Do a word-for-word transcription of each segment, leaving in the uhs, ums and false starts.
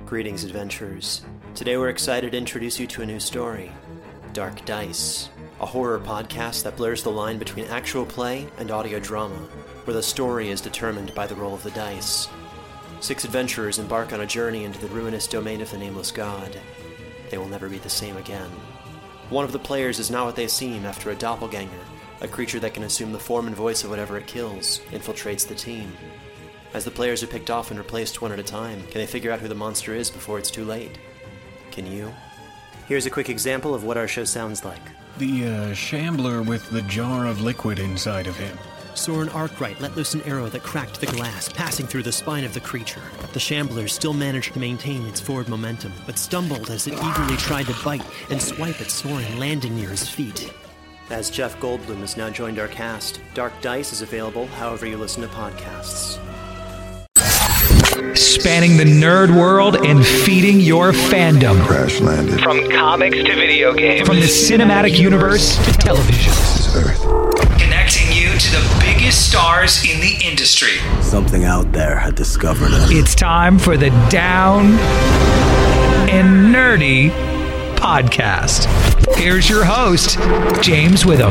Greetings, adventurers. Today we're excited to introduce you to a new story, Dark Dice, a horror podcast that blurs the line between actual play and audio drama, where the story is determined by the roll of the dice. Six adventurers embark on a journey into the ruinous domain of the Nameless God. They will never be the same again. One of the players is not what they seem after a doppelganger, a creature that can assume the form and voice of whatever it kills, infiltrates the team. As the players are picked off and replaced one at a time, can they figure out who the monster is before it's too late? Can you? Here's a quick example of what our show sounds like. The, uh, shambler with the jar of liquid inside of him. Soren Arkwright let loose an arrow that cracked the glass, passing through the spine of the creature. The shambler still managed to maintain its forward momentum, but stumbled as it eagerly tried to bite and swipe at Soren, landing near his feet. As Jeff Goldblum has now joined our cast, Dark Dice is available however you listen to podcasts. Spanning the nerd world and feeding your fandom. Crash landed. From comics to video games. From the cinematic universe to television. This is Earth. Connecting you to the biggest stars in the industry. Something out there had discovered us. It's time for the Down and Nerdy podcast. Here's your host, James Witham.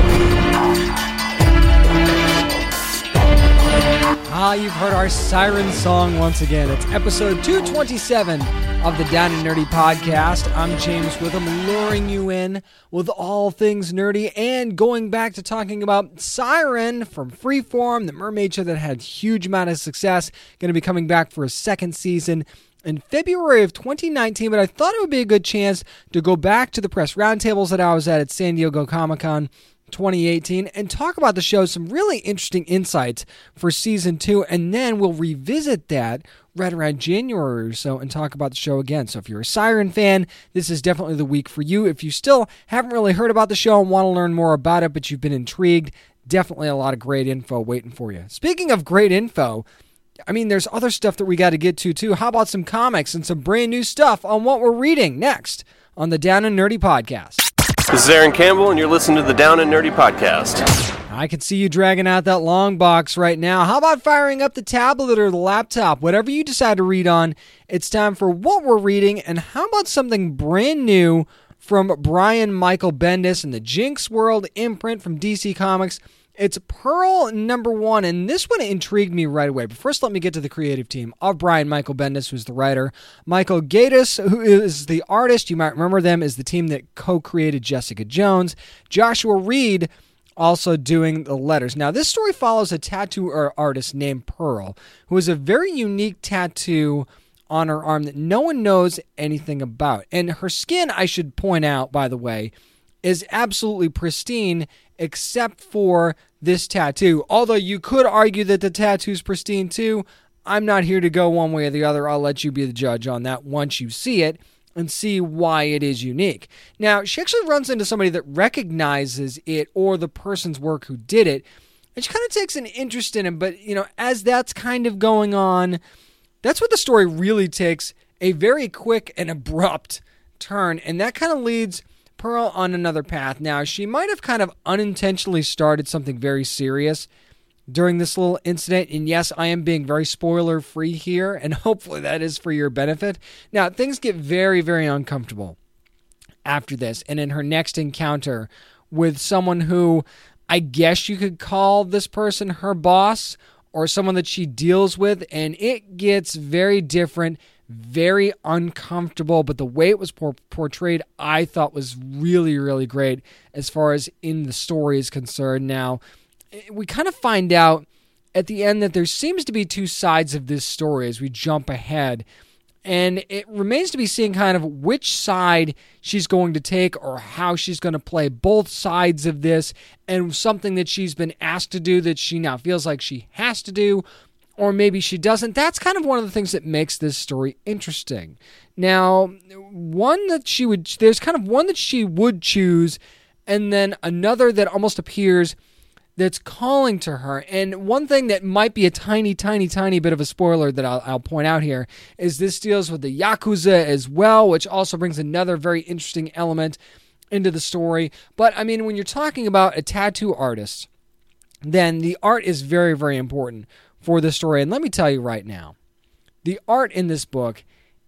Ah, you've heard our siren song once again. It's episode two twenty-seven of the Down and Nerdy podcast. I'm James Witham, luring you in with all things nerdy and going back to talking about Siren from Freeform, the mermaid show that had huge amount of success. Going to be coming back for a second season in February of twenty nineteen, but I thought it would be a good chance to go back to the press roundtables that I was at at San Diego Comic-Con twenty eighteen and talk about the show, some really interesting insights for season two, and then we'll revisit that right around January or so and talk about the show again. So if you're a Siren fan, this is definitely the week for you. If you still haven't really heard about the show and want to learn more about it, but you've been intrigued, definitely a lot of great info waiting for you. Speaking of great info, I mean, there's other stuff that we got to get to too. How about some comics and some brand new stuff on what we're reading next on the Down and Nerdy podcast? This is Aaron Campbell, and you're listening to the Down and Nerdy podcast. I can see you dragging out that long box right now. How about firing up the tablet or the laptop? Whatever you decide to read on, it's time for what we're reading. And how about something brand new from Brian Michael Bendis and the Jinx World imprint from D C Comics? It's Pearl number one, and this one intrigued me right away. But first, let me get to the creative team of Brian Michael Bendis, who's the writer. Michael Gaydos, who is the artist. You might remember them as the team that co-created Jessica Jones. Joshua Reed also doing the letters. Now, this story follows a tattoo artist named Pearl, who has a very unique tattoo on her arm that no one knows anything about. And her skin, I should point out, by the way, is absolutely pristine except for this tattoo. Although you could argue that the tattoo's pristine too. I'm not here to go one way or the other. I'll let you be the judge on that once you see it and see why it is unique. Now, she actually runs into somebody that recognizes it or the person's work who did it, and she kind of takes an interest in it. But, you know, as that's kind of going on, that's what the story really takes a very quick and abrupt turn, and that kind of leads Pearl on another path. Now, she might have kind of unintentionally started something very serious during this little incident, and yes, I am being very spoiler-free here, and hopefully that is for your benefit. Now, things get very, very uncomfortable after this, and in her next encounter with someone who I guess you could call this person her boss, or someone that she deals with, and it gets very different, very uncomfortable, but the way it was por- portrayed, I thought was really, really great as far as in the story is concerned. Now, we kind of find out at the end that there seems to be two sides of this story as we jump ahead, and it remains to be seen kind of which side she's going to take or how she's going to play both sides of this, and something that she's been asked to do that she now feels like she has to do, or maybe she doesn't. That's kind of one of the things that makes this story interesting. Now, one that she would, there's kind of one that she would choose, and then another that almost appears that's calling to her. And one thing that might be a tiny, tiny, tiny bit of a spoiler that I'll, I'll point out here is this deals with the Yakuza as well, which also brings another very interesting element into the story. But, I mean, when you're talking about a tattoo artist, then the art is very, very important for the story. And let me tell you right now, the art in this book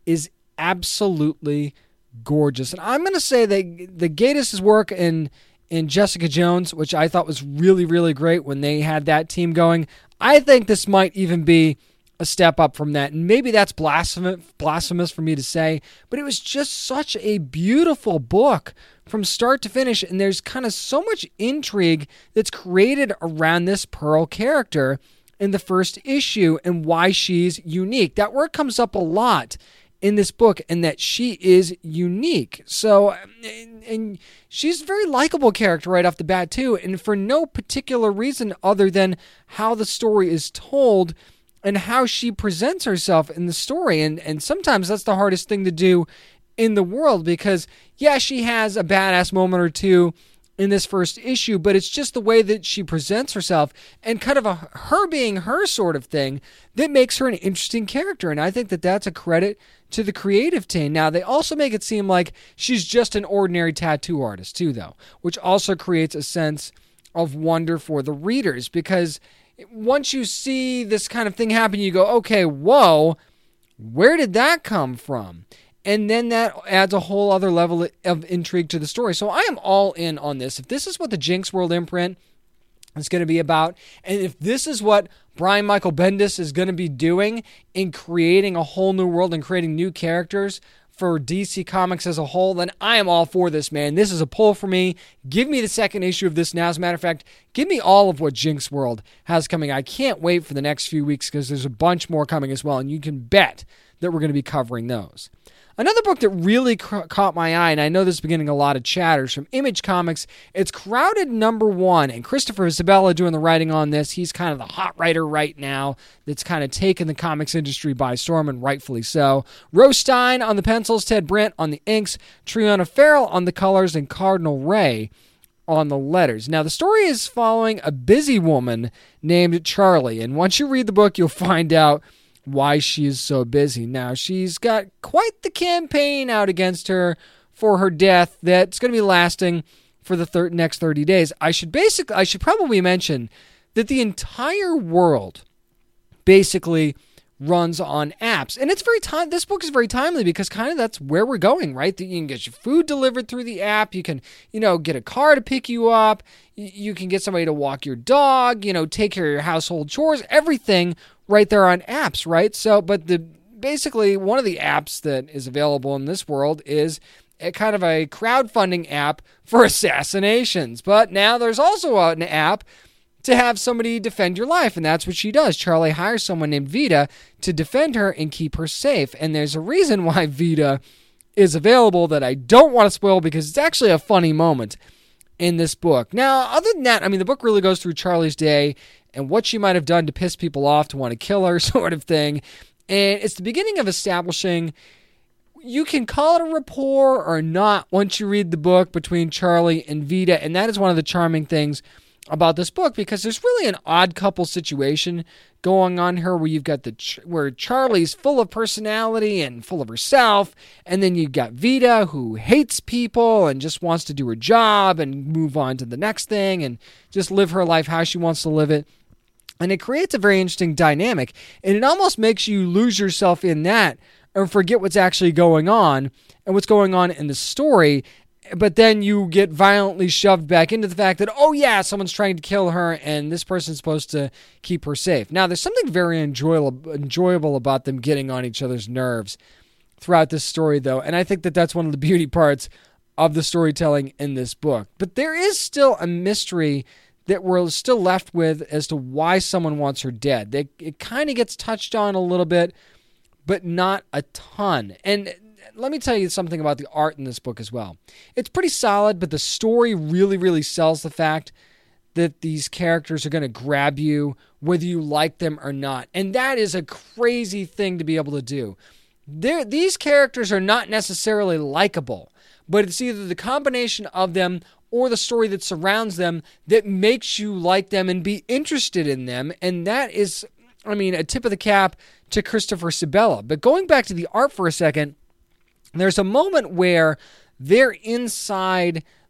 is absolutely gorgeous. And I'm going to say that the Gatiss' work in in Jessica Jones, which I thought was really, really great when they had that team going, I think this might even be a step up from that. And maybe that's blasphemous, blasphemous for me to say, but it was just such a beautiful book from start to finish. And there's kind of so much intrigue that's created around this Pearl character in the first issue and why she's unique. That word comes up a lot in this book, and that she is unique. So, and, and she's a very likable character right off the bat too, and for no particular reason other than how the story is told and how she presents herself in the story. And and sometimes that's the hardest thing to do in the world, because yeah, she has a badass moment or two in this first issue, but it's just the way that she presents herself and kind of a her being her sort of thing that makes her an interesting character. And I think that that's a credit to the creative team. Now, they also make it seem like she's just an ordinary tattoo artist too, though, which also creates a sense of wonder for the readers, because once you see this kind of thing happen, you go, okay, whoa, where did that come from? And then that adds a whole other level of intrigue to the story. So I am all in on this. If this is what the Jinx World imprint is going to be about, and if this is what Brian Michael Bendis is going to be doing in creating a whole new world and creating new characters for D C Comics as a whole, then I am all for this, man. This is a pull for me. Give me the second issue of this now. As a matter of fact, give me all of what Jinx World has coming. I can't wait for the next few weeks because there's a bunch more coming as well, and you can bet that we're going to be covering those. Another book that really ca- caught my eye, and I know this is beginning a lot of chatters from Image Comics, it's Crowded Number One, and Christopher Isabella doing the writing on this. He's kind of the hot writer right now that's kind of taken the comics industry by storm, and rightfully so. Rose Stein on the pencils, Ted Brent on the inks, Triona Farrell on the colors, and Cardinal Ray on the letters. Now, the story is following a busy woman named Charlie, and once you read the book, you'll find out why she is so busy. Now, she's got quite the campaign out against her for her death that's going to be lasting for the thir- next thirty days. I should basically, I should probably mention that the entire world basically runs on apps. And it's very time. This book is very timely because kind of that's where we're going, right? That you can get your food delivered through the app. You can, you know, get a car to pick you up. You can get somebody to walk your dog, you know, take care of your household chores, everything right there on apps, right? So, but the basically one of the apps that is available in this world is a kind of a crowdfunding app for assassinations. But now there's also an app to have somebody defend your life, and that's what she does. Charlie hires someone named Vita to defend her and keep her safe. And there's a reason why Vita is available that I don't want to spoil because it's actually a funny moment in this book. Now, other than that, I mean, the book really goes through Charlie's day and what she might have done to piss people off, to want to kill her, sort of thing. And it's the beginning of establishing, you can call it a rapport or not once you read the book between Charlie and Vita. And that is one of the charming things about this book, because there's really an odd couple situation going on here where you've got the where Charlie's full of personality and full of herself, and then you've got Vita who hates people and just wants to do her job and move on to the next thing and just live her life how she wants to live it. And it creates a very interesting dynamic, and it almost makes you lose yourself in that and forget what's actually going on and what's going on in the story. But then you get violently shoved back into the fact that, oh yeah, someone's trying to kill her and this person's supposed to keep her safe. Now, there's something very enjoyable, enjoyable about them getting on each other's nerves throughout this story, though. And I think that that's one of the beauty parts of the storytelling in this book. But there is still a mystery that we're still left with as to why someone wants her dead. They, it kind of gets touched on a little bit, but not a ton. And let me tell you something about the art in this book as well. It's pretty solid, but the story really, really sells the fact that these characters are going to grab you whether you like them or not. And that is a crazy thing to be able to do. They're, these characters are not necessarily likable, but it's either the combination of them or the story that surrounds them that makes you like them and be interested in them. And that is, I mean, a tip of the cap to Christopher Isabella. But going back to the art for a second, there's a moment where they're inside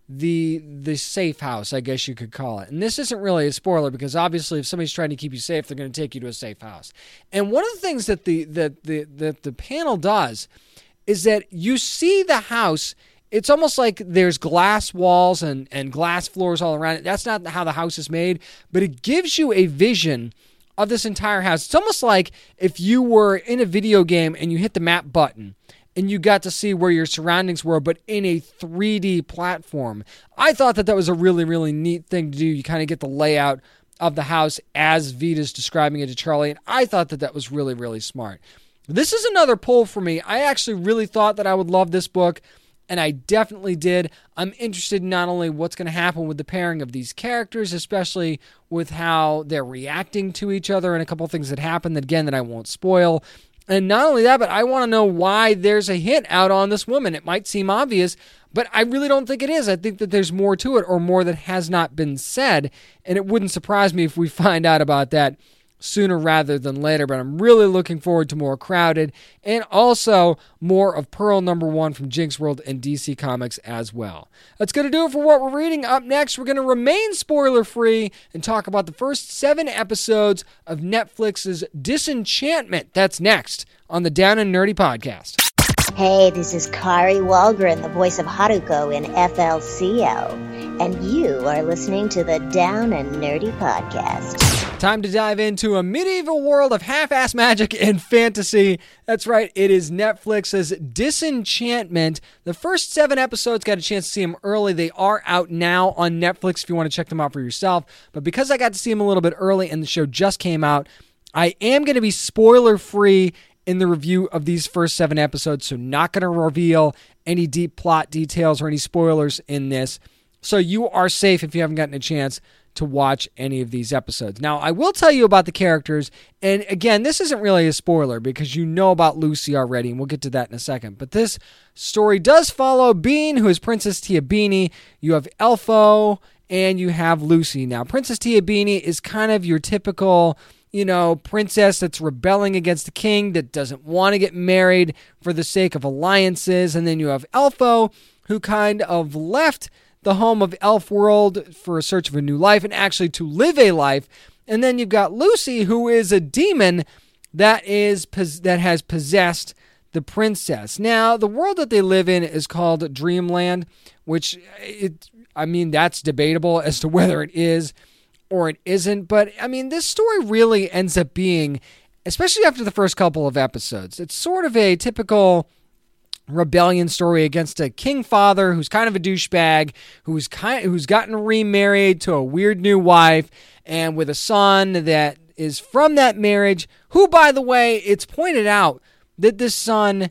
the the safe house, I guess you could call it. And this isn't really a spoiler because obviously if somebody's trying to keep you safe, they're going to take you to a safe house. And one of the things that the that the that the panel does is that you see the house. It's almost like there's glass walls and, and glass floors all around it. That's not how the house is made, but it gives you a vision of this entire house. It's almost like if you were in a video game and you hit the map button and you got to see where your surroundings were, but in a three D platform. I thought that that was a really, really neat thing to do. You kind of get the layout of the house as Vita's describing it to Charlie, and I thought that that was really, really smart. This is another pull for me. I actually really thought that I would love this book, and I definitely did. I'm interested in not only what's going to happen with the pairing of these characters, especially with how they're reacting to each other and a couple things that happen that, again, that I won't spoil. And not only that, but I want to know why there's a hit out on this woman. It might seem obvious, but I really don't think it is. I think that there's more to it or more that has not been said, and it wouldn't surprise me if we find out about that sooner rather than later, but I'm really looking forward to more Crowded and also more of Pearl number one from Jinx World and D C Comics as well. That's going to do it for what we're reading. Up next, we're going to remain spoiler-free and talk about the first seven episodes of Netflix's Disenchantment. That's next on the Down and Nerdy Podcast. Hey, this is Kari Walgren, the voice of Haruko in F L C L, and you are listening to the Down and Nerdy Podcast. Time to dive into a medieval world of half-ass magic and fantasy. That's right, it is Netflix's Disenchantment. The first seven episodes, got a chance to see them early. They are out now on Netflix if you want to check them out for yourself. But because I got to see them a little bit early and the show just came out, I am going to be spoiler-free in the review of these first seven episodes, so not going to reveal any deep plot details or any spoilers in this. So you are safe if you haven't gotten a chance to watch any of these episodes. Now, I will tell you about the characters, and again, this isn't really a spoiler because you know about Lucy already, and we'll get to that in a second. But this story does follow Bean, who is Princess Tiabini. You have Elfo, and you have Lucy. Now, Princess Tiabini is kind of your typical, you know, princess that's rebelling against the king, that doesn't want to get married for the sake of alliances. And then you have Elfo, who kind of left the home of Elfworld for a search of a new life and actually to live a life. And then you've got Lucy, who is a demon that is that has possessed the princess. Now, the world that they live in is called Dreamland, which, it, I mean, that's debatable as to whether it is or it isn't. But, I mean, this story really ends up being, especially after the first couple of episodes, it's sort of a typical rebellion story against a king father who's kind of a douchebag, who's kind who's gotten remarried to a weird new wife, and with a son that is from that marriage, who, by the way, it's pointed out that this son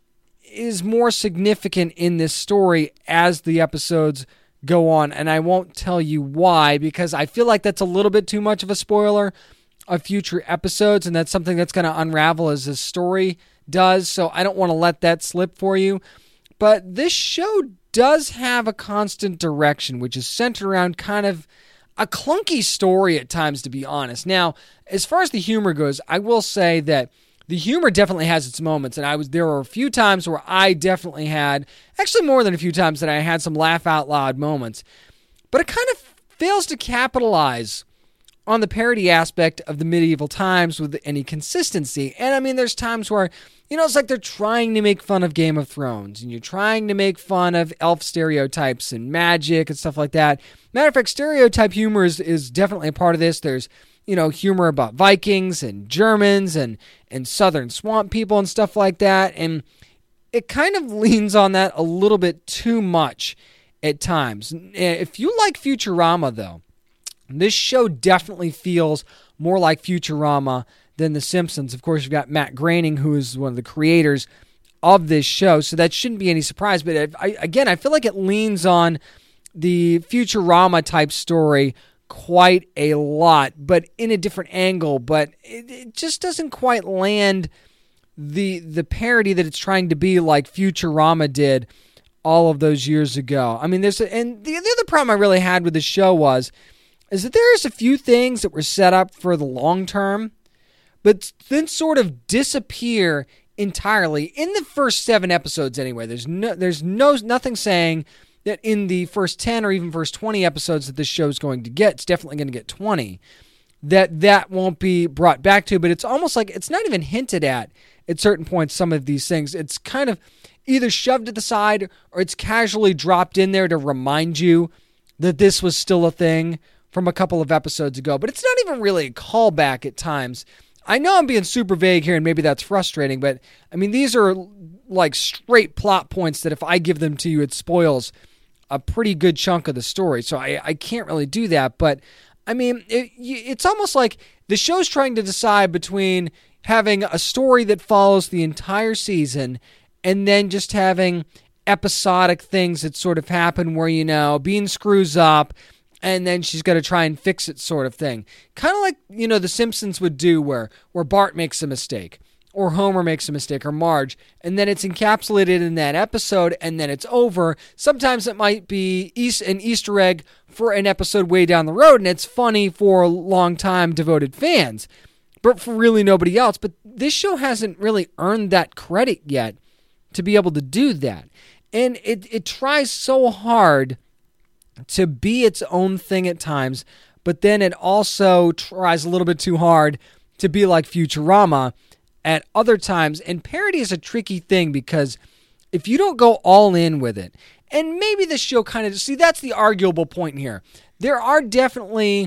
is more significant in this story as the episodes go on, and I won't tell you why, because I feel like that's a little bit too much of a spoiler of future episodes, and that's something that's going to unravel as this story does, so I don't want to let that slip for you. But this show does have a constant direction, which is centered around kind of a clunky story at times, to be honest. Now, as far as the humor goes, I will say that the humor definitely has its moments, and I was there were a few times where I definitely had, actually more than a few times that I had some laugh out loud moments. But it kind of fails to capitalize on the parody aspect of the medieval times with any consistency. And I mean, there's times where, you know, it's like they're trying to make fun of Game of Thrones, and you're trying to make fun of elf stereotypes and magic and stuff like that. Matter of fact, stereotype humor is, is definitely a part of this. There's, you know, humor about Vikings and Germans and, and southern swamp people and stuff like that. And it kind of leans on that a little bit too much at times. If you like Futurama, though, this show definitely feels more like Futurama than The Simpsons. Of course, you've got Matt Groening, who is one of the creators of this show, so that shouldn't be any surprise. But I, again, I feel like it leans on the Futurama-type story quite a lot, but in a different angle. But it, it just doesn't quite land the the parody that it's trying to be like Futurama did all of those years ago. I mean, there's a, and the, the other problem I really had with the show was is that there's a few things that were set up for the long term, but then sort of disappear entirely in the first seven episodes. Anyway, there's no, there's no nothing saying that in the first ten or even first twenty episodes that this show is going to get, it's definitely going to get twenty, that that won't be brought back to. But it's almost like it's not even hinted at at certain points, some of these things. It's kind of either shoved to the side or it's casually dropped in there to remind you that this was still a thing from a couple of episodes ago. But it's not even really a callback at times. I know I'm being super vague here and maybe that's frustrating, but I mean, these are like straight plot points that if I give them to you, it spoils a pretty good chunk of the story. So I, I can't really do that. But I mean, it, it's almost like the show's trying to decide between having a story that follows the entire season and then just having episodic things that sort of happen where, you know, Bean screws up and then she's got to try and fix it sort of thing. Kind of like, you know, The Simpsons would do where, where Bart makes a mistake or Homer makes a mistake or Marge, and then it's encapsulated in that episode and then it's over. Sometimes it might be an Easter egg for an episode way down the road and it's funny for long-time devoted fans, but for really nobody else. But this show hasn't really earned that credit yet to be able to do that. And it, it tries so hard to be its own thing at times, but then it also tries a little bit too hard to be like Futurama at other times. And parody is a tricky thing because if you don't go all in with it, and maybe the show kind of, see, that's the arguable point here. There are definitely,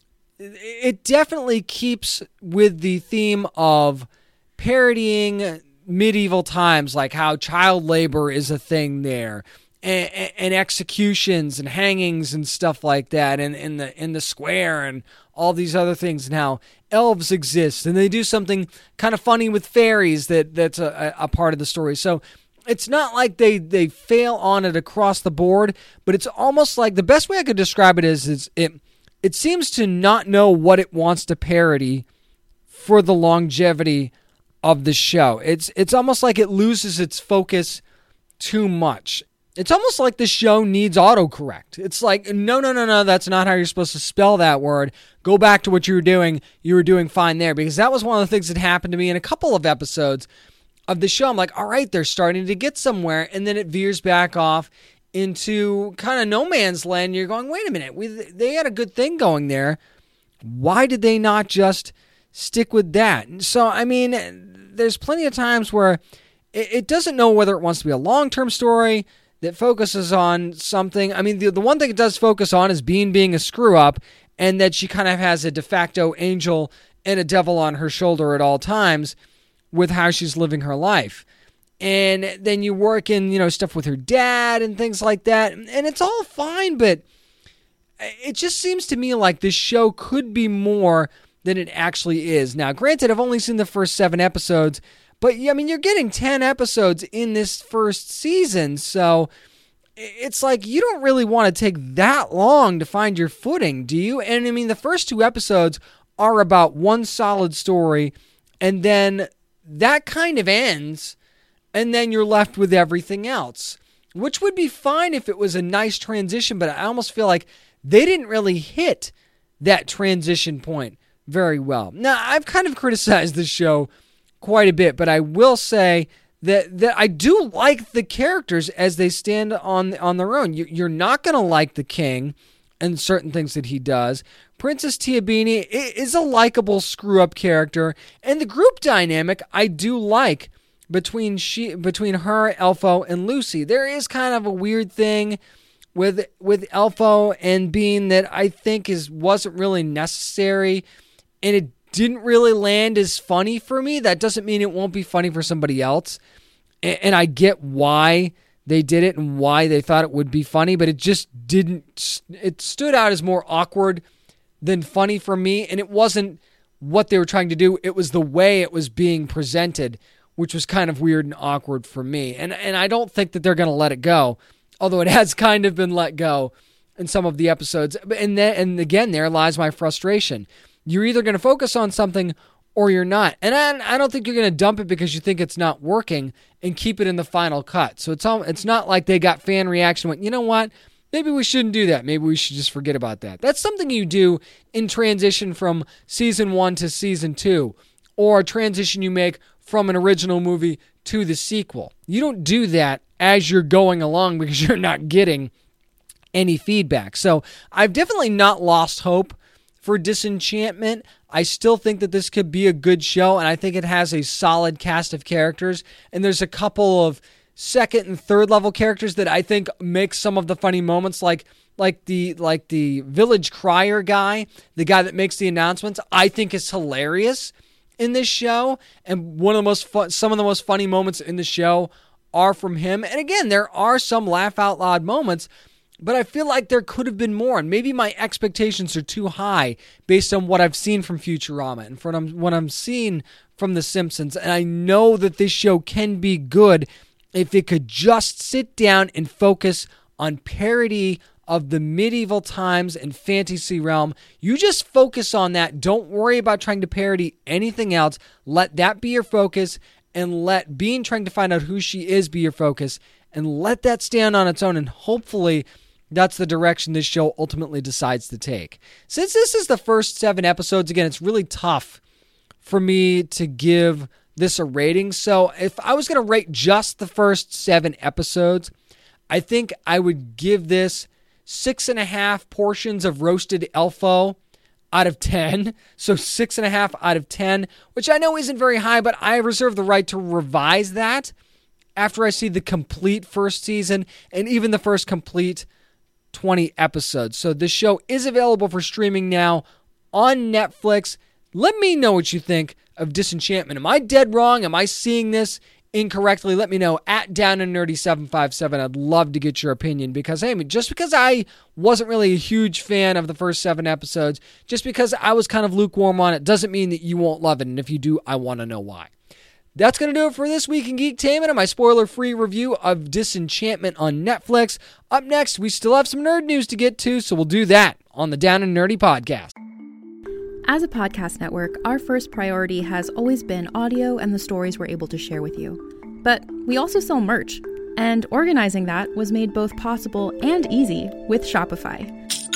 it definitely keeps with the theme of parodying medieval times, like how child labor is a thing there, and, and executions and hangings and stuff like that, and in the in the square and all these other things, and how elves exist, and they do something kind of funny with fairies that that's a, a part of the story. So it's not like they they fail on it across the board, but it's almost like the best way I could describe it is is it it seems to not know what it wants to parody for the longevity of the show. It's it's almost like it loses its focus too much. It's almost like the show needs autocorrect. It's like, no, no, no, no, that's not how you're supposed to spell that word. Go back to what you were doing. You were doing fine there. Because that was one of the things that happened to me in a couple of episodes of the show. I'm like, all right, they're starting to get somewhere. And then it veers back off into kind of no man's land. You're going, wait a minute. We, they had a good thing going there. Why did they not just stick with that? So, I mean, there's plenty of times where it, it doesn't know whether it wants to be a long-term story that focuses on something. I mean, the, the one thing it does focus on is Bean being a screw-up, and that she kind of has a de facto angel and a devil on her shoulder at all times with how she's living her life. And then you work in, you know, stuff with her dad and things like that, and it's all fine, but it just seems to me like this show could be more than it actually is. Now, granted, I've only seen the first seven episodes, but, I mean, you're getting ten episodes in this first season, so it's like you don't really want to take that long to find your footing, do you? And, I mean, the first two episodes are about one solid story, and then that kind of ends, and then you're left with everything else, which would be fine if it was a nice transition, but I almost feel like they didn't really hit that transition point very well. Now, I've kind of criticized this show quite a bit, but I will say that that I do like the characters as they stand on on their own. You, you're not going to like the king and certain things that he does. Princess Tiabini is a likable screw-up character, and the group dynamic I do like between she between her, Elfo, and Lucy. There is kind of a weird thing with with Elfo and Bean that I think is wasn't really necessary, and it didn't really land as funny for me. That doesn't mean it won't be funny for somebody else. And I get why they did it and why they thought it would be funny, but it just didn't. It stood out as more awkward than funny for me, and it wasn't what they were trying to do. It was the way it was being presented, which was kind of weird and awkward for me. And and I don't think that they're going to let it go, although it has kind of been let go in some of the episodes. And then, and again, there lies my frustration. You're either going to focus on something or you're not. And I, I don't think you're going to dump it because you think it's not working and keep it in the final cut. So it's all, it's not like they got fan reaction and went, you know what? Maybe we shouldn't do that. Maybe we should just forget about that. That's something you do in transition from season one to season two, or a transition you make from an original movie to the sequel. You don't do that as you're going along because you're not getting any feedback. So I've definitely not lost hope for Disenchantment. I still think that this could be a good show, and I think it has a solid cast of characters. And there's a couple of second and third level characters that I think make some of the funny moments, like like the like the village crier guy, the guy that makes the announcements. I think is hilarious in this show, and one of the most fun, some of the most funny moments in the show are from him. And again, there are some laugh out loud moments, but I feel like there could have been more, and maybe my expectations are too high based on what I've seen from Futurama and from what I'm seeing from The Simpsons. And I know that this show can be good if it could just sit down and focus on parody of the medieval times and fantasy realm. You just focus on that. Don't worry about trying to parody anything else. Let that be your focus, and let being trying to find out who she is be your focus, and let that stand on its own, and hopefully that's the direction this show ultimately decides to take. Since this is the first seven episodes, again, it's really tough for me to give this a rating. So if I was going to rate just the first seven episodes, I think I would give this six and a half portions of roasted elfo out of ten. So six and a half out of ten, which I know isn't very high, but I reserve the right to revise that after I see the complete first season and even the first complete twenty episodes. So this show is available for streaming now on Netflix. Let me know what you think of Disenchantment. Am I dead wrong? Am I seeing this incorrectly? Let me know at Down and Nerdy seven five seven. I'd love to get your opinion, because hey, I mean, just because I wasn't really a huge fan of the first seven episodes, just because I was kind of lukewarm on it, doesn't mean that you won't love it. And if you do, I want to know why. That's going to do it for this week in Geektainment and my spoiler-free review of Disenchantment on Netflix. Up next, we still have some nerd news to get to, so we'll do that on the Down and Nerdy podcast. As a podcast network, our first priority has always been audio and the stories we're able to share with you. But we also sell merch, and organizing that was made both possible and easy with Shopify.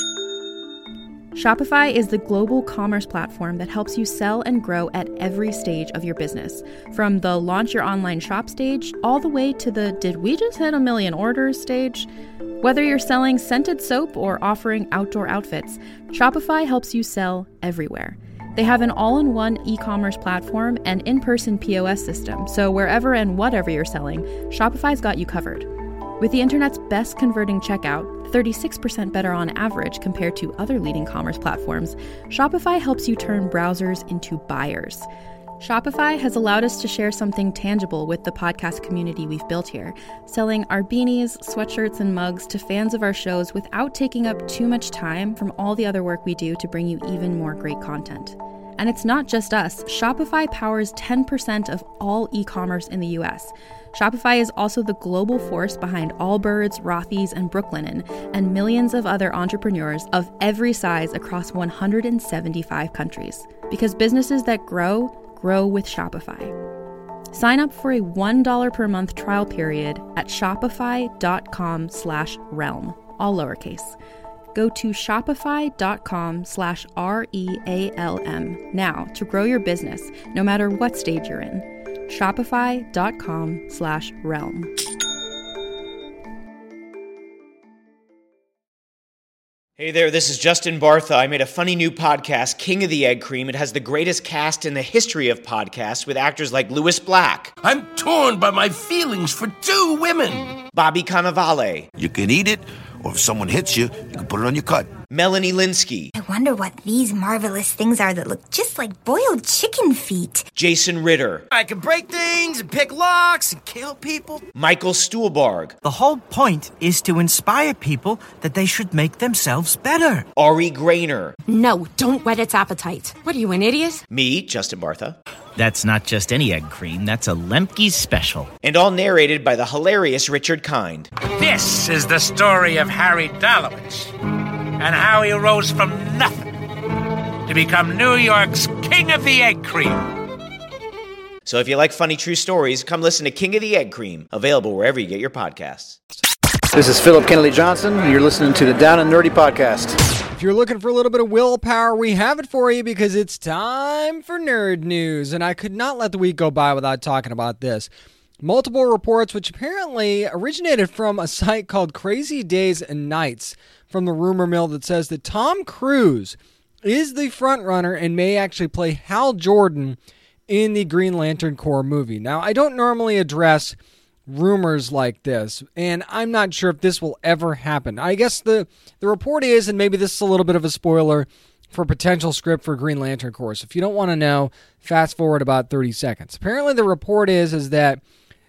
Shopify is the global commerce platform that helps you sell and grow at every stage of your business, from the launch your online shop stage all the way to the did we just hit a million orders stage. Whether you're selling scented soap or offering outdoor outfits, Shopify helps you sell everywhere. They have an all-in-one e-commerce platform and in-person P O S system, so wherever and whatever you're selling, Shopify's got you covered. With the internet's best converting checkout, thirty-six percent better on average compared to other leading commerce platforms, Shopify helps you turn browsers into buyers. Shopify has allowed us to share something tangible with the podcast community we've built here, selling our beanies, sweatshirts, and mugs to fans of our shows without taking up too much time from all the other work we do to bring you even more great content. And it's not just us. Shopify powers ten percent of all e-commerce in the U S. Shopify is also the global force behind Allbirds, Rothy's, and Brooklinen, and millions of other entrepreneurs of every size across one hundred seventy-five countries. Because businesses that grow, grow with Shopify. Sign up for a one dollar per month trial period at shopify.com slash realm, all lowercase. Go to shopify.com slash R-E-A-L-M now to grow your business, no matter what stage you're in. Shopify.com slash realm. Hey there, this is Justin Bartha. I made a funny new podcast, King of the Egg Cream. It has the greatest cast in the history of podcasts with actors like Louis Black. I'm torn by my feelings for two women. Bobby Cannavale. You can eat it, or if someone hits you, you can put it on your cut. Melanie Linsky. I wonder what these marvelous things are that look just like boiled chicken feet. Jason Ritter. I can break things and pick locks and kill people. Michael Stuhlbarg. The whole point is to inspire people that they should make themselves better. Ari Grainer. No, don't whet its appetite. What are you, an idiot? Me, Justin Bartha. That's not just any egg cream, that's a Lemke's special. And all narrated by the hilarious Richard Kind. This is the story of Harry Dalowitz and how he rose from nothing to become New York's King of the Egg Cream. So if you like funny true stories, come listen to King of the Egg Cream, available wherever you get your podcasts. This is Philip Kennedy Johnson, and you're listening to the Down and Nerdy podcast. If you're looking for a little bit of willpower, we have it for you, because it's time for nerd news. And I could not let the week go by without talking about this. multiple reports, which apparently originated from a site called Crazy Days and Nights from the rumor mill, that says that Tom Cruise is the front runner and may actually play Hal Jordan in the Green Lantern Corps movie. Now, I don't normally address rumors like this, and I'm not sure if this will ever happen. I guess the, the report is, and maybe this is a little bit of a spoiler for potential script for Green Lantern Corps. So if you don't want to know, fast forward about thirty seconds. Apparently the report is, is that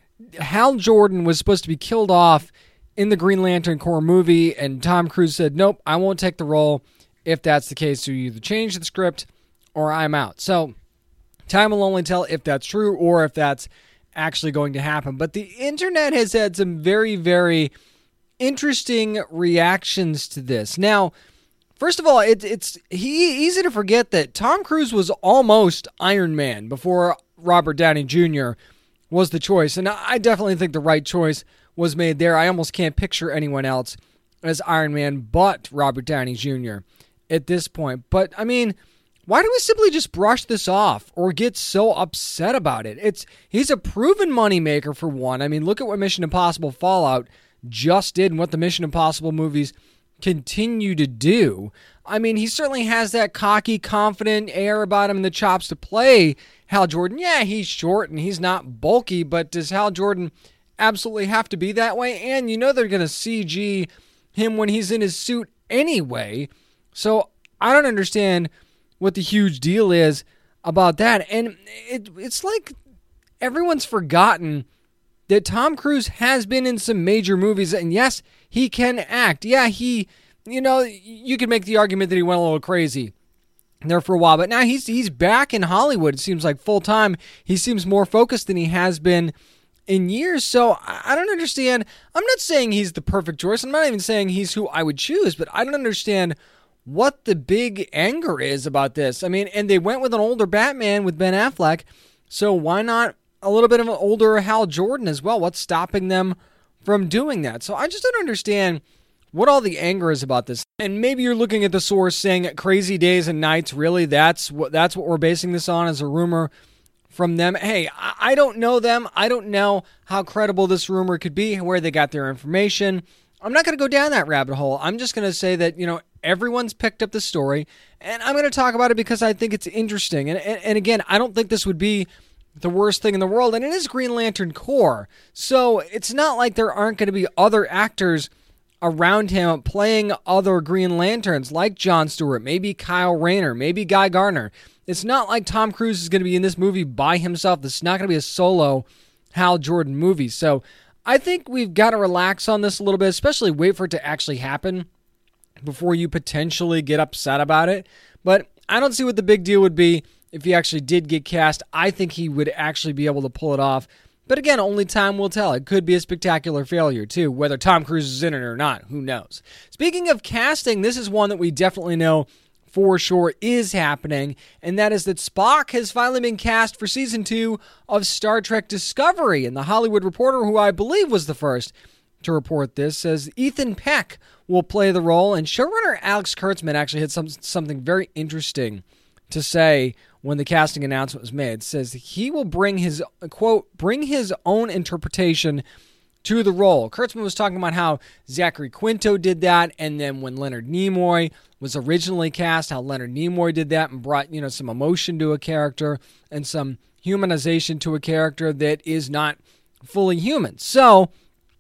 Hal Jordan was supposed to be killed off in the Green Lantern Corps movie, and Tom Cruise said, nope, I won't take the role if that's the case. So you either change the script or I'm out. So time will only tell if that's true or if that's actually going to happen. But the internet has had some very, very interesting reactions to this. Now, first of all, it, it's he, easy to forget that Tom Cruise was almost Iron Man before Robert Downey Junior was the choice. And I definitely think the right choice was made there. I almost can't picture anyone else as Iron Man but Robert Downey Junior at this point. But, I mean, why do we simply just brush this off or get so upset about it? It's he's a proven moneymaker, for one. I mean, look at what Mission Impossible Fallout just did and what the Mission Impossible movies continue to do. I mean, he certainly has that cocky, confident air about him and the chops to play Hal Jordan. Yeah, he's short and he's not bulky, but does Hal Jordan absolutely have to be that way? And you know they're going to C G him when he's in his suit anyway. So I don't understand what the huge deal is about that. And it, it's like everyone's forgotten that Tom Cruise has been in some major movies, and yes, he can act. Yeah, he, you know, you could make the argument that he went a little crazy there for a while, but now he's he's back in Hollywood. It seems like full time. He seems more focused than he has been in years. So I don't understand. I'm not saying he's the perfect choice. I'm not even saying he's who I would choose, but I don't understand what the big anger is about this. I mean, and they went with an older Batman with Ben Affleck, so why not a little bit of an older Hal Jordan as well? What's stopping them from doing that? So I just don't understand what all the anger is about this. And maybe you're looking at the source saying Crazy Days and Nights. Really, that's what that's what we're basing this on, as a rumor from them. Hey, I don't know them. I don't know how credible this rumor could be, where they got their information. I'm not going to go down that rabbit hole. I'm just going to say that, you know, everyone's picked up the story, and I'm going to talk about it because I think it's interesting. And, and, and again, I don't think this would be the worst thing in the world, and it is Green Lantern Corps. So it's not like there aren't going to be other actors around him playing other Green Lanterns, like John Stewart, maybe Kyle Rayner, maybe Guy Gardner. It's not like Tom Cruise is going to be in this movie by himself. This is not going to be a solo Hal Jordan movie. So I think we've got to relax on this a little bit, especially wait for it to actually happen before you potentially get upset about it. But I don't see what the big deal would be if he actually did get cast. I think he would actually be able to pull it off. But again, only time will tell. It could be a spectacular failure, too. Whether Tom Cruise is in it or not, who knows? Speaking of casting, this is one that we definitely know for sure is happening, and that is that Spock has finally been cast for season two of Star Trek Discovery. And the Hollywood Reporter, who I believe was the first to report this, says Ethan Peck will play the role, and showrunner Alex Kurtzman actually had some, something very interesting to say when the casting announcement was made. It says he will bring his, quote, bring his own interpretation to the role. Kurtzman was talking about how Zachary Quinto did that, and then when Leonard Nimoy was originally cast, how Leonard Nimoy did that and brought, you know, some emotion to a character and some humanization to a character that is not fully human. So,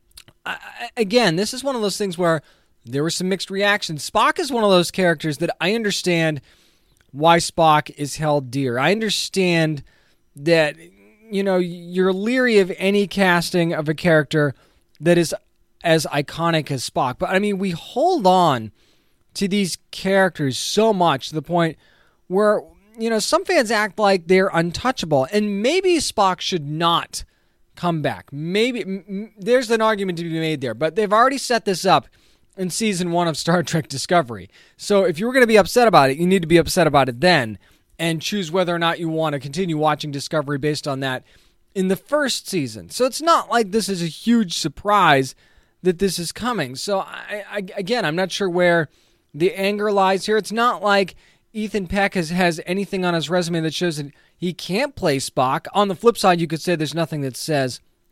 I, again, this is one of those things where there were some mixed reactions. Spock is one of those characters that I understand why Spock is held dear. I understand that, you know, you're leery of any casting of a character that is as iconic as Spock. But, I mean, we hold on to these characters so much to the point where, you know, some fans act like they're untouchable. And maybe Spock should not come back. Maybe m- there's an argument to be made there. But they've already set this up in season one of Star Trek Discovery. So if you were going to be upset about it, you need to be upset about it then and choose whether or not you want to continue watching Discovery based on that in the first season. So it's not like this is a huge surprise that this is coming. So I, I, again, I'm not sure where the anger lies here. It's not like Ethan Peck has, has anything on his resume that shows that he can't play Spock. On the flip side, you could say there's nothing that says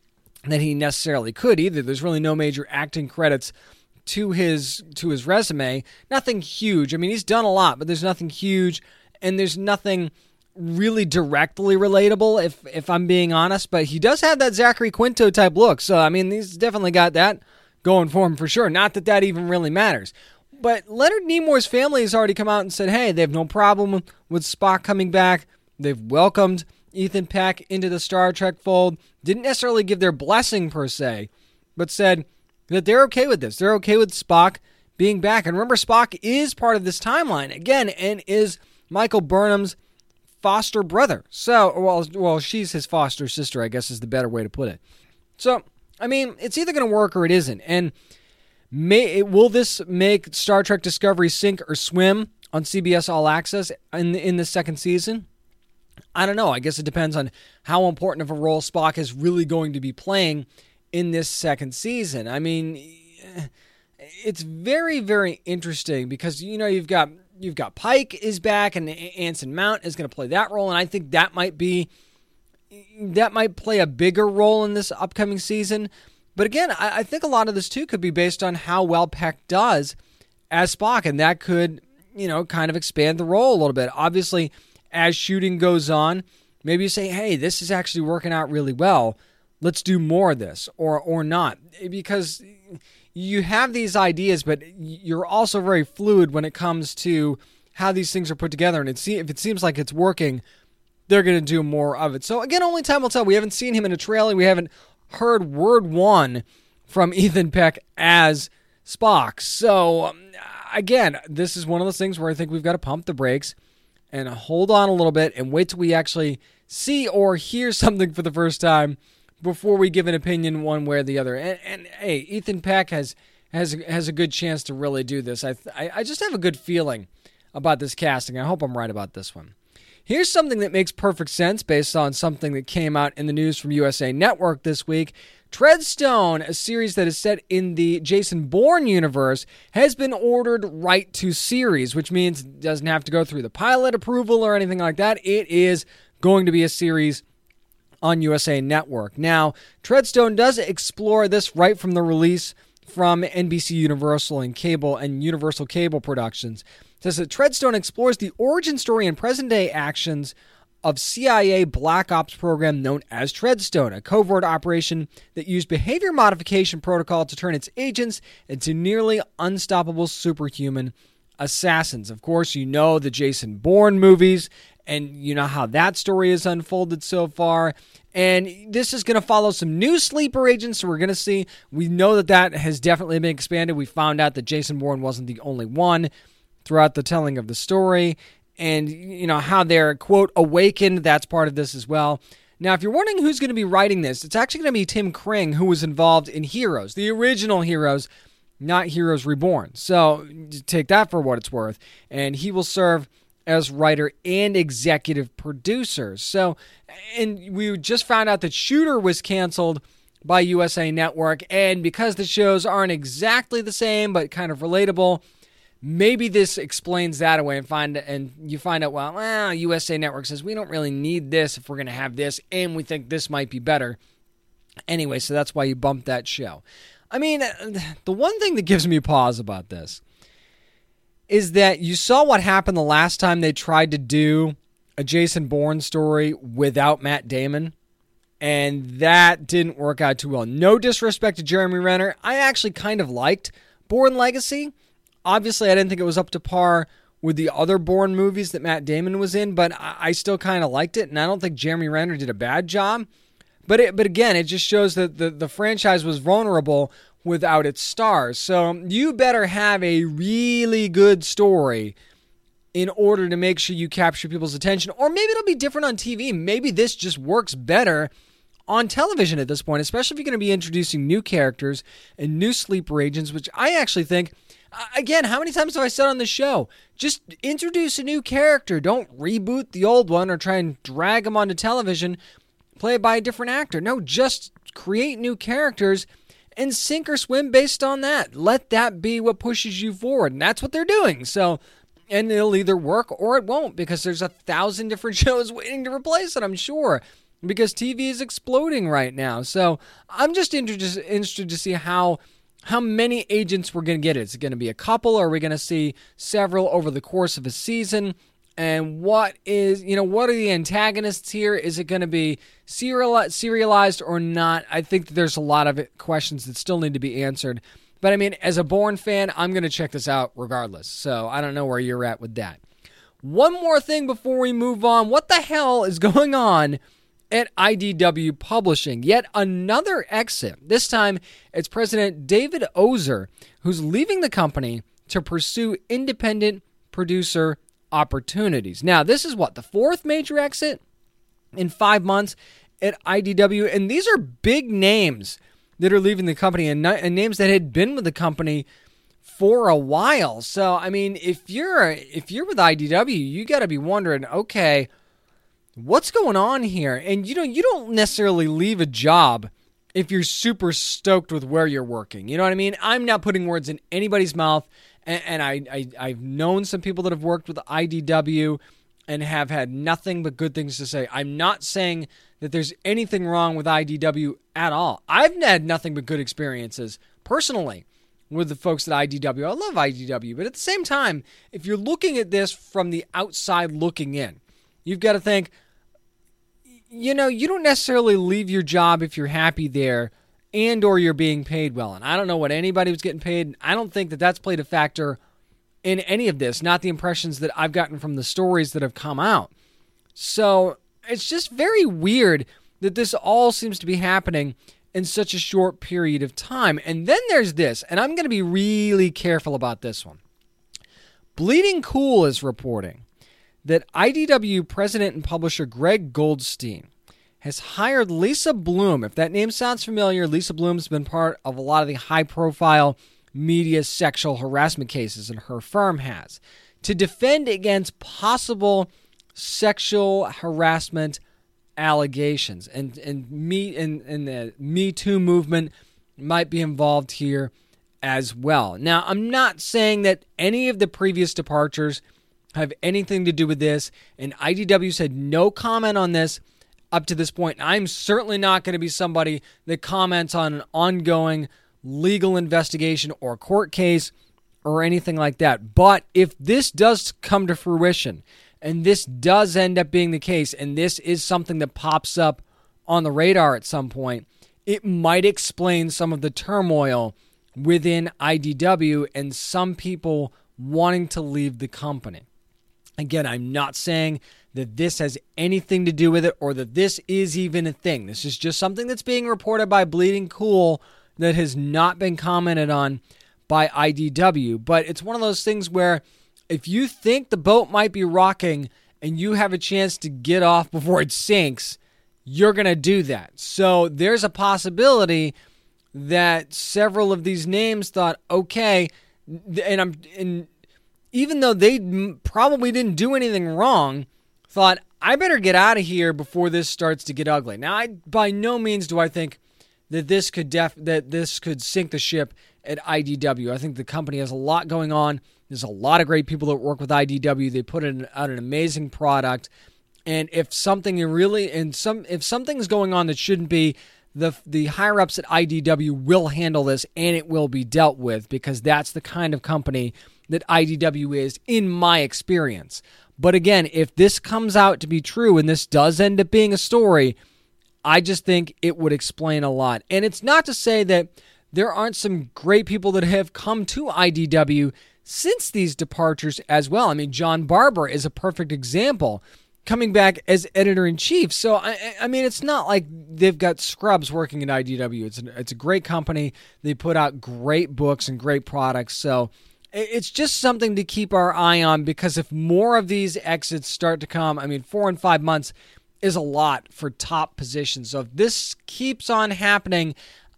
that he necessarily could either. There's really no major acting credits to his to his resume. Nothing huge. I mean, he's done a lot, but there's nothing huge, and there's nothing really directly relatable, if if I'm being honest. But he does have that Zachary Quinto type look, so I mean, he's definitely got that going for him for sure. Not that that even really matters. But Leonard Nimoy's family has already come out and said, hey, they have no problem with Spock coming back. They've welcomed Ethan Peck into the Star Trek fold. Didn't necessarily give their blessing per se, but said that they're okay with this. They're okay with Spock being back. And remember, Spock is part of this timeline, again, and is Michael Burnham's foster brother. So, well, well, she's his foster sister, I guess is the better way to put it. So, I mean, it's either going to work or it isn't. And may, will this make Star Trek Discovery sink or swim on C B S All Access in, in the second season? I don't know. I guess it depends on how important of a role Spock is really going to be playing in this second season. I mean, it's very, very interesting because, you know, you've got you've got Pike is back and Anson Mount is going to play that role, and I think that might be that might play a bigger role in this upcoming season. But again, I, I think a lot of this too could be based on how well Peck does as Spock, and that could, you know, kind of expand the role a little bit. Obviously, as shooting goes on, maybe you say, hey, this is actually working out really well. Let's do more of this, or or not. Because you have these ideas, but you're also very fluid when it comes to how these things are put together. And it se- if it seems like it's working, they're going to do more of it. So again, only time will tell. We haven't seen him in a trailer. We haven't heard word one from Ethan Peck as Spock. So um, again, this is one of those things where I think we've got to pump the brakes and hold on a little bit and wait till we actually see or hear something for the first time before we give an opinion one way or the other. And, and hey, Ethan Peck has has has a good chance to really do this. I, I I just have a good feeling about this casting. I hope I'm right about this one. Here's something that makes perfect sense based on something that came out in the news from U S A Network this week. Treadstone, a series that is set in the Jason Bourne universe, has been ordered right to series, which means it doesn't have to go through the pilot approval or anything like that. It is going to be a series on U S A Network. Now, Treadstone does explore this right from the release from N B C Universal and Cable and Universal Cable Productions. It says that Treadstone explores the origin story and present-day actions of C I A Black Ops program known as Treadstone, a covert operation that used behavior modification protocol to turn its agents into nearly unstoppable superhuman assassins. Of course, you know the Jason Bourne movies, and you know how that story has unfolded so far. And this is going to follow some new sleeper agents, so we're going to see. We know that that has definitely been expanded. We found out that Jason Bourne wasn't the only one throughout the telling of the story. And, you know, how they're, quote, awakened, that's part of this as well. Now, if you're wondering who's going to be writing this, it's actually going to be Tim Kring, who was involved in Heroes, the original Heroes, not Heroes Reborn. So take that for what it's worth. And he will serve as writer and executive producer. So, and we just found out that Shooter was canceled by U S A Network. And because the shows aren't exactly the same, but kind of relatable, maybe this explains that away, and find and you find out, well, well, U S A Network says we don't really need this if we're going to have this, and we think this might be better. Anyway, so that's why you bumped that show. I mean, the one thing that gives me pause about this is that you saw what happened the last time they tried to do a Jason Bourne story without Matt Damon, and that didn't work out too well. No disrespect to Jeremy Renner. I actually kind of liked Bourne Legacy. Obviously, I didn't think it was up to par with the other Bourne movies that Matt Damon was in, but I still kind of liked it, and I don't think Jeremy Renner did a bad job. But it, but again, it just shows that the, the franchise was vulnerable without its stars. So you better have a really good story in order to make sure you capture people's attention. Or maybe it'll be different on T V. Maybe this just works better on television at this point, especially if you're going to be introducing new characters and new sleeper agents, which I actually think... Again, how many times have I said on the show, just introduce a new character. Don't reboot the old one or try and drag them onto television, play it by a different actor. No, just create new characters and sink or swim based on that. Let that be what pushes you forward, and that's what they're doing. So, and it'll either work or it won't, because there's a thousand different shows waiting to replace it, I'm sure. because T V is exploding right now. So I'm just interested interested to see how how many agents we're going to get. Is it going to be a couple, or are we going to see several over the course of a season? And what is, you know, what are the antagonists here? Is it going to be serial, serialized or not? I think that there's a lot of questions that still need to be answered. But I mean, as a Bourne fan, I'm going to check this out regardless. So I don't know where you're at with that. One more thing before we move on. What the hell is going on at I D W Publishing? Yet another exit. This time, it's President David Ozer, who's leaving the company to pursue independent producer opportunities. Now, this is what, the fourth major exit in five months at I D W, and these are big names that are leaving the company, and, and names that had been with the company for a while. So, I mean, if you're if you're with I D W, you got to be wondering, okay, what's going on here? And you know, you don't necessarily leave a job if you're super stoked with where you're working. You know what I mean? I'm not putting words in anybody's mouth. And I, I, I've known some people that have worked with I D W and have had nothing but good things to say. I'm not saying that there's anything wrong with I D W at all. I've had nothing but good experiences personally with the folks at I D W. I love I D W, but at the same time, if you're looking at this from the outside looking in, you've got to think, you know, you don't necessarily leave your job if you're happy there and or you're being paid well. And I don't know what anybody was getting paid. I don't think that that's played a factor in any of this, not the impressions that I've gotten from the stories that have come out. So it's just very weird that this all seems to be happening in such a short period of time. And then there's this, and I'm going to be really careful about this one. Bleeding Cool is reporting that I D W president and publisher Greg Goldstein has hired Lisa Bloom. If that name sounds familiar, Lisa Bloom's been part of a lot of the high-profile media sexual harassment cases, and her firm has, to defend against possible sexual harassment allegations. And and me and, and the Me Too movement might be involved here as well. Now, I'm not saying that any of the previous departures have anything to do with this, and I D W said no comment on this up to this point. I'm certainly not going to be somebody that comments on an ongoing legal investigation or court case or anything like that. But if this does come to fruition, and this does end up being the case, and this is something that pops up on the radar at some point, it might explain some of the turmoil within I D W and some people wanting to leave the company. Again, I'm not saying that this has anything to do with it or that this is even a thing. This is just something that's being reported by Bleeding Cool that has not been commented on by I D W. But it's one of those things where if you think the boat might be rocking and you have a chance to get off before it sinks, you're going to do that. So there's a possibility that several of these names thought, okay, and I'm and even though they probably didn't do anything wrong, thought, I better get out of here before this starts to get ugly. Now, I by no means do I think that this could def that this could sink the ship at I D W. I think the company has a lot going on. There's a lot of great people that work with I D W. They put in, out an amazing product. And if something really and some if something's going on that shouldn't be, the the higher ups at I D W will handle this and it will be dealt with, because that's the kind of company that I D W is, in my experience. But again, if this comes out to be true and this does end up being a story, I just think it would explain a lot. And it's not to say that there aren't some great people that have come to I D W since these departures as well. I mean, John Barber is a perfect example, coming back as editor-in-chief. So, I, I mean, it's not like they've got scrubs working at I D W. It's, an, it's a great company. They put out great books and great products. So it's just something to keep our eye on, because if more of these exits start to come, I mean, four and five months is a lot for top positions. So if this keeps on happening,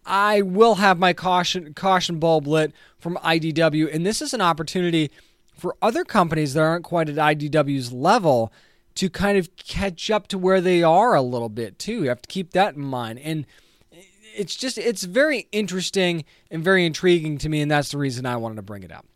I will have my caution caution bulb lit from I D W. And this is an opportunity for other companies that aren't quite at I D W's level to kind of catch up to where they are a little bit too. You have to keep that in mind. And it's just, it's very interesting and very intriguing to me, and that's the reason I wanted to bring it up.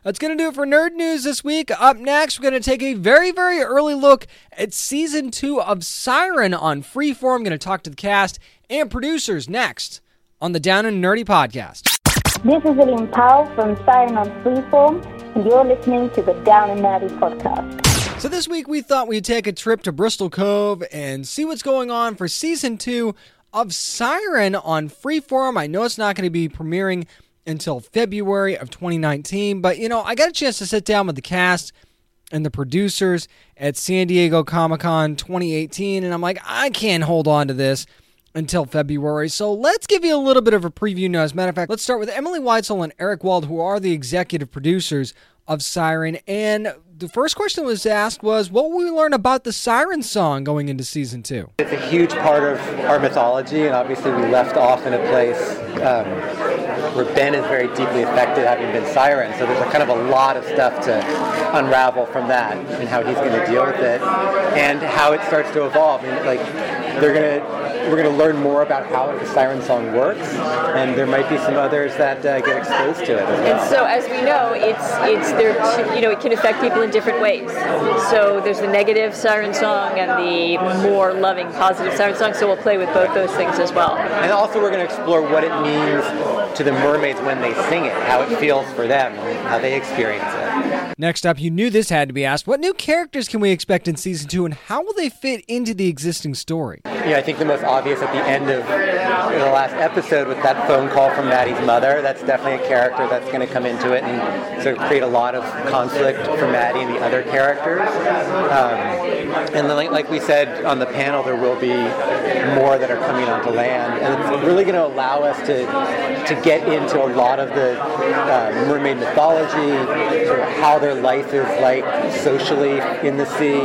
That's going to do it for Nerd News this week. Up next, we're going to take a very, very early look at Season two of Siren on Freeform. I'm going to talk to the cast and producers next on the Down and Nerdy Podcast. This is William Powell from Siren on Freeform, and you're listening to the Down and Nerdy Podcast. So this week we thought we'd take a trip to Bristol Cove and see what's going on for Season two of Siren on Freeform. I know it's not going to be premiering until February of twenty nineteen, but you know, I got a chance to sit down with the cast and the producers at San Diego Comic-Con twenty eighteen, and I'm like, I can't hold on to this until February. So let's give you a little bit of a preview now. As a matter of fact, let's start with Emily Weitzel and Eric Wald, who are the executive producers of Siren. And the first question that was asked was, what will we learn about the Siren song going into season two? It's a huge part of our mythology, and obviously we left off in a place um, where Ben is very deeply affected, having been Siren. So there's a kind of a lot of stuff to unravel from that and how he's going to deal with it and how it starts to evolve. And like they're going to We're going to learn more about how the Siren song works, and there might be some others that uh, get exposed to it as well. And so, as we know, it's it's there. You know, it can affect people in different ways. So there's the negative Siren song and the more loving, positive Siren song. So we'll play with both those things as well. And also, we're going to explore what it means to the mermaids when they sing it, how it feels for them, and how they experience it. Next up, you knew this had to be asked. What new characters can we expect in season two, and how will they fit into the existing story? Yeah, I think the most obvious at the end of the last episode with that phone call from Maddie's mother. That's definitely a character that's going to come into it and sort of create a lot of conflict for Maddie and the other characters. Um, and then, like, like we said on the panel, there will be more that are coming onto land, and it's really going to allow us to to get into a lot of the uh, mermaid mythology, sort of how their life is like socially in the sea.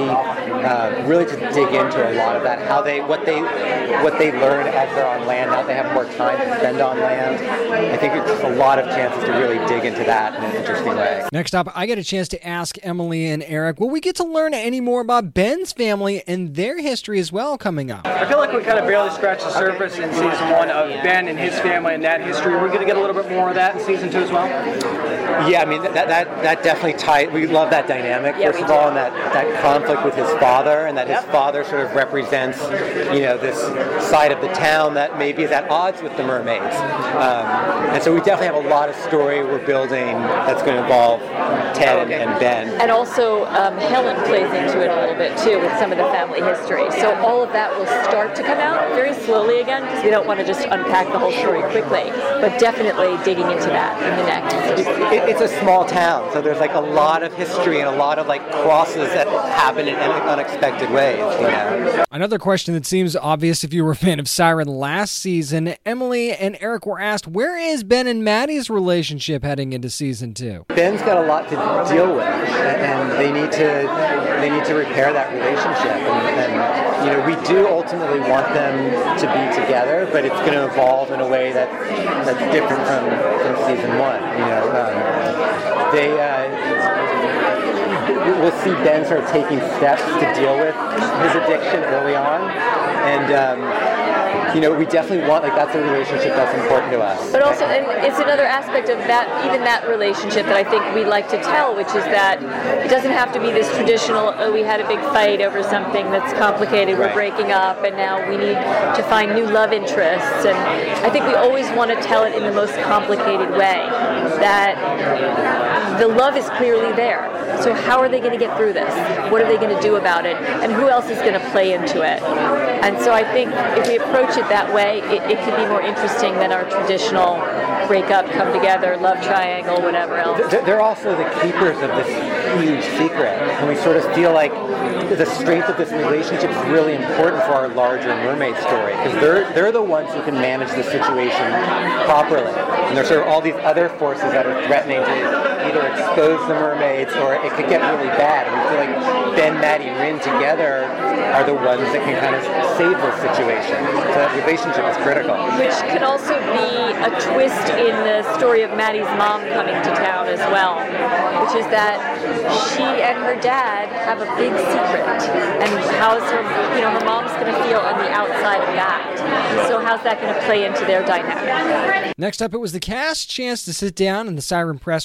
Uh, really to dig into a lot of that, how they, what they, what they learn as they're on land, now they have more time to spend on land. I think it's just a lot of chances to really dig into that in an interesting way. Next up, I get a chance to ask Emily and Eric, will we get to learn any more about Ben's family and their history as well coming up? I feel like we kind of barely scratched the surface in season one of Ben and his family and that history. We're going to get a little bit more of that in season two as well? Yeah, I mean, that that, that definitely ties, we love that dynamic, yeah, first of all, and that, that conflict with his father, and that his yep. father sort of represents, you know, this side of the town that maybe is at odds with the mermaids. Um, and so we definitely have a lot of story we're building that's going to involve Ted and, and Ben. And also um, Helen plays into it a little bit too with some of the family history. So all of that will start to come out very slowly again, because we don't want to just unpack the whole story quickly, but definitely digging into that in the next. It, it, it's a small town, so there's like a lot of history and a lot of like crosses that happen in unexpected ways, you know. Another question that seems obvious if you were a fan of Siren last season, Emily and Eric were asked, where is Ben and Maddie's relationship heading into season two? Ben's got a lot to deal with, and they need to they need to repair that relationship. And, and you know, we do ultimately want them to be together, but it's going to evolve in a way that that's different from, from season one. You know, um, they. Uh, We'll see Ben sort of taking steps to deal with his addiction early on, and um, you know, we definitely want, like, that's a relationship that's important to us. But also, and it's another aspect of that, even that relationship that I think we like to tell, which is that it doesn't have to be this traditional, oh, we had a big fight over something that's complicated, we're right. breaking up, and now we need to find new love interests. And I think we always want to tell it in the most complicated way, that the love is clearly there. So how are they going to get through this? What are they going to do about it? And who else is going to play into it? And so I think if we approach it that way, it, it can be more interesting than our traditional break up, come together, love triangle, whatever else. They're also the keepers of this huge secret. And we sort of feel like the strength of this relationship is really important for our larger mermaid story, because they're, they're the ones who can manage the situation properly. And there's sort of all these other forces that are threatening to either expose the mermaids or it could get really bad. And we feel like Ben, Maddie, and Rin together are the ones that can kind of save this situation. So that relationship is critical. Which could also be a twist in the story of Maddie's mom coming to town as well, which is that she and her dad have a big secret. And how's her, you know, her mom's going to feel on the outside of that. So how's that going to play into their dynamic? Next up, it was the cast's chance to sit down in the Siren press room at San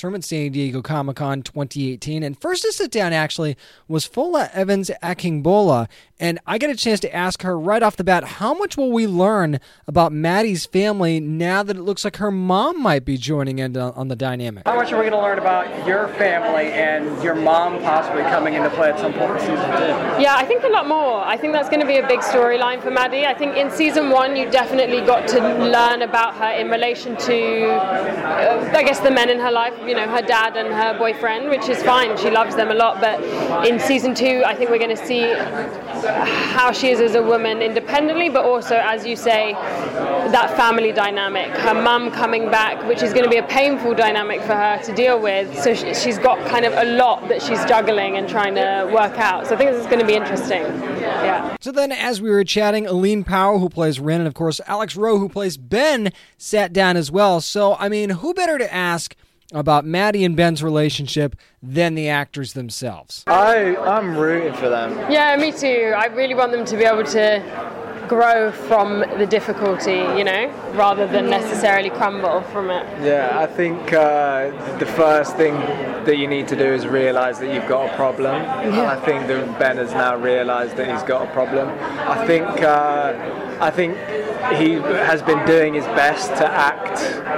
San Diego Comic-Con twenty eighteen. And first to sit down, actually, was Fola Evans-Akingbola. And I got a chance to ask her right off the bat, how much will we learn about Maddie's family now that it looks like her mom might be joining in on the dynamic? How much are we going to learn about your family and your mom possibly coming into play at some point in season two? Yeah, I think a lot more. I think that's going to be a big storyline for Maddie. I think in season one, you definitely got to learn about her in relation to, uh, I guess, the men in her life, you know, her dad and her boyfriend, which is fine. She loves them a lot. But in season two, I think we're going to see how she is as a woman independently, but also, as you say, that family dynamic. Her mum coming back, which is going to be a painful dynamic for her to deal with. So she's got kind of a lot that she's juggling and trying to work out. So I think this is going to be interesting. Yeah. So then, as we were chatting, Aline Powell, who plays Rin, and of course Alex Rowe, who plays Ben, sat down as well. So, I mean, who better to ask about Maddie and Ben's relationship than the actors themselves? I, I'm rooting for them. Yeah, me too. I really want them to be able to grow from the difficulty, you know, rather than necessarily crumble from it. Yeah, I think uh, the first thing that you need to do is realise that you've got a problem. Yeah. I think that Ben has now realised that he's got a problem. I think uh, I think he has been doing his best to act,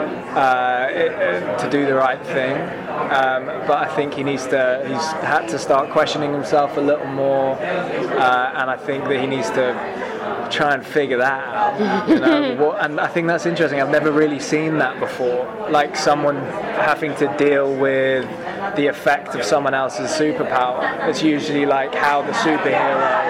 uh, to do the right thing, um, but I think he needs to, he's had to start questioning himself a little more, uh, and I think that he needs to try and figure that out, you know. what, and I think that's interesting. I've never really seen that before, like someone having to deal with the effect of someone else's superpower. It's usually like how the superhero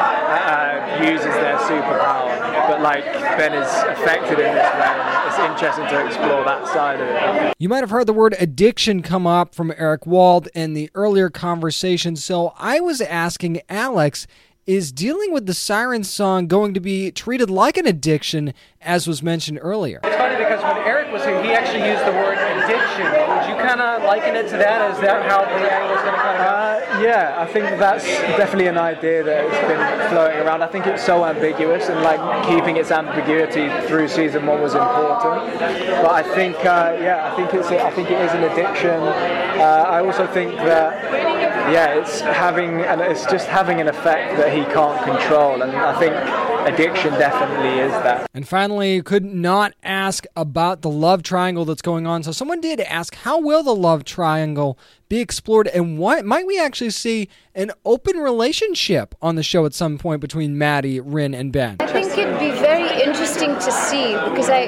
uh, uses their superpower, but like Ben is affected in this way. It's interesting to explore that side of it. You might have heard the word addiction come up from Eric Wald in the earlier conversation, so I was asking Alex, is dealing with the Siren song going to be treated like an addiction, as was mentioned earlier? It's funny because when Eric was here, he actually used the word addiction. Would you kind of liken it to that? Is that how the angle is going to kind of go? Uh, yeah, I think that's definitely an idea that has been floating around. I think it's so ambiguous, and like keeping its ambiguity through season one was important. But I think, uh, yeah, I think it's, I think it is an addiction. Uh, I also think that, yeah, it's having, and it's just having an effect that he can't control, and I think addiction definitely is that. And finally, could not ask about the love triangle that's going on. So someone did ask, how will the love triangle be explored, and what might we actually see an open relationship on the show at some point between Maddie, Rin, and Ben? I think it'd be very interesting to see, because I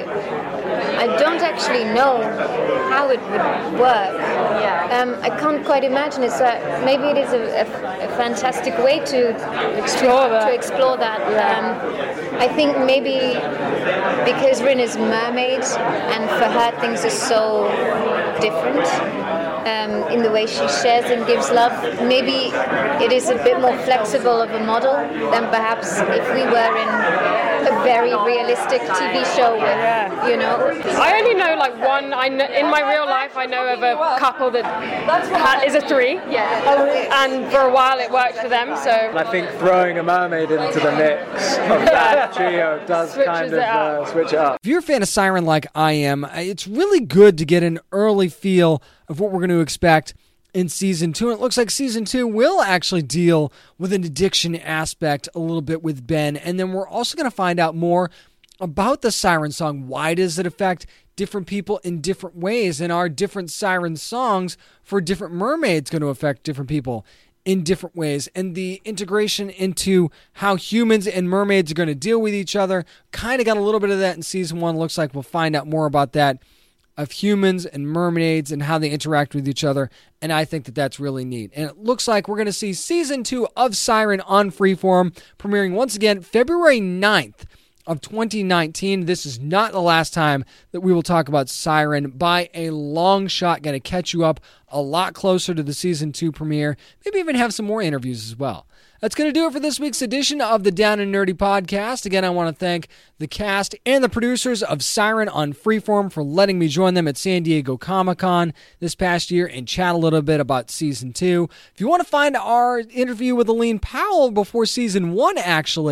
I don't actually know how it would work. Yeah. Um, I can't quite imagine it. So maybe it is a, a, a fantastic way to explore to, that. To explore that. Yeah. Um, I think maybe because Rin is a mermaid, and for her things are so different. Um, in the way she shares and gives love, maybe it is a bit more flexible of a model than perhaps if we were in a very realistic T V show with, you know. I only know like one, I know, in my real life I know of a couple that ha- is a three, yeah. and for a while it worked for them, so. And I think throwing a mermaid into the mix of that trio does Switches kind of uh, switch it up. If you're a fan of Siren like I am, it's really good to get an early feel of what we're going to expect in season two. And it looks like season two will actually deal with an addiction aspect a little bit with Ben. And then we're also going to find out more about the Siren song. Why does it affect different people in different ways? And are different Siren songs for different mermaids going to affect different people in different ways? And the integration into how humans and mermaids are going to deal with each other. Kind of got a little bit of that in season one. Looks like we'll find out more about that, of humans and mermaids and how they interact with each other, and I think that that's really neat. And it looks like we're going to see season two of Siren on Freeform, premiering once again February ninth of twenty nineteen. This is not the last time that we will talk about Siren by a long shot. Going to catch you up a lot closer to the season two premiere, maybe even have some more interviews as well. That's going to do it for this week's edition of the Down and Nerdy podcast. Again, I want to thank the cast and the producers of Siren on Freeform for letting me join them at San Diego Comic-Con this past year and chat a little bit about season two. If you want to find our interview with Aline Powell before season one, actually,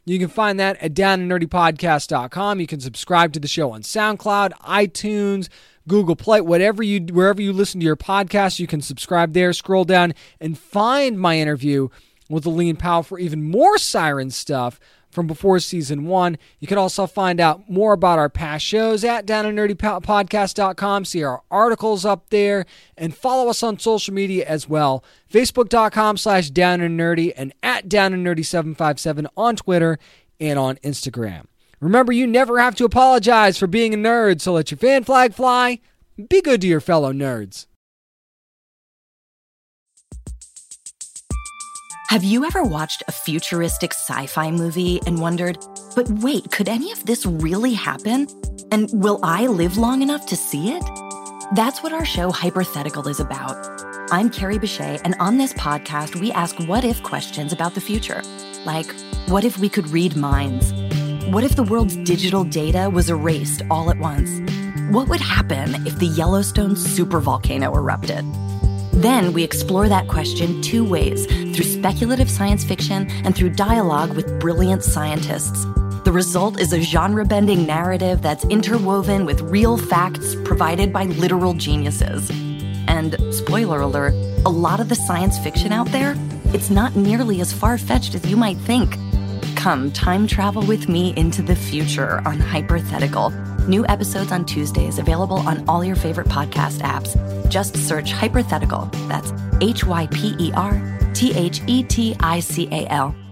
You can find that at down and nerdy podcast dot com. You can subscribe to the show on SoundCloud, iTunes, Google Play, whatever you, wherever you listen to your podcast, you can subscribe there. Scroll down and find my interview with Aline Powell for even more Siren stuff from before season one. You can also find out more about our past shows at down and nerdy podcast dot com. See our articles up there and follow us on social media as well. Facebook dot com slash down and nerdy and at down and nerdy seven five seven on Twitter and on Instagram. Remember, you never have to apologize for being a nerd, so let your fan flag fly. Be good to your fellow nerds. Have you ever watched a futuristic sci-fi movie and wondered, but wait, could any of this really happen? And will I live long enough to see it? That's what our show Hypothetical is about. I'm Carrie Bechet, and on this podcast, we ask what-if questions about the future. Like, what if we could read minds? What if the world's digital data was erased all at once? What would happen if the Yellowstone supervolcano erupted? Then we explore that question two ways, through speculative science fiction and through dialogue with brilliant scientists. The result is a genre-bending narrative that's interwoven with real facts provided by literal geniuses. And, spoiler alert, a lot of the science fiction out there, it's not nearly as far-fetched as you might think. Come time travel with me into the future on Hypothetical. New episodes on Tuesdays, available on all your favorite podcast apps. Just search Hypothetical. That's H Y P E R T H E T I C A L.